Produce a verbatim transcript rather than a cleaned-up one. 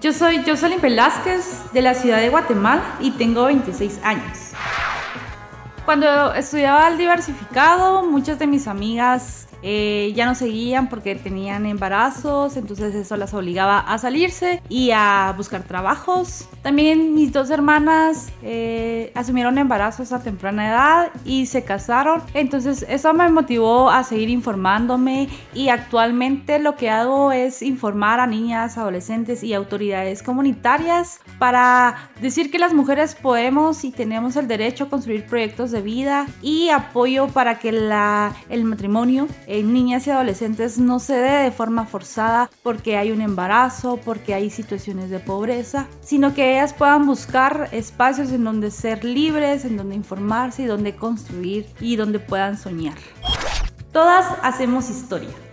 Yo soy Jocelyn Velázquez de la ciudad de Guatemala y tengo veintiséis años. Cuando estudiaba el diversificado, muchas de mis amigas eh, ya no seguían porque tenían embarazos, entonces eso las obligaba a salirse y a buscar trabajos. También mis dos hermanas eh, asumieron embarazos a temprana edad y se casaron, entonces eso me motivó a seguir informándome y actualmente lo que hago es informar a niñas, adolescentes y autoridades comunitarias para decir que las mujeres podemos y tenemos el derecho a construir proyectos de vida y apoyo para que la, el matrimonio en niñas y adolescentes no se dé de forma forzada porque hay un embarazo, porque hay situaciones de pobreza, sino que ellas puedan buscar espacios en donde ser libres, en donde informarse y donde construir y donde puedan soñar. Todas hacemos historia.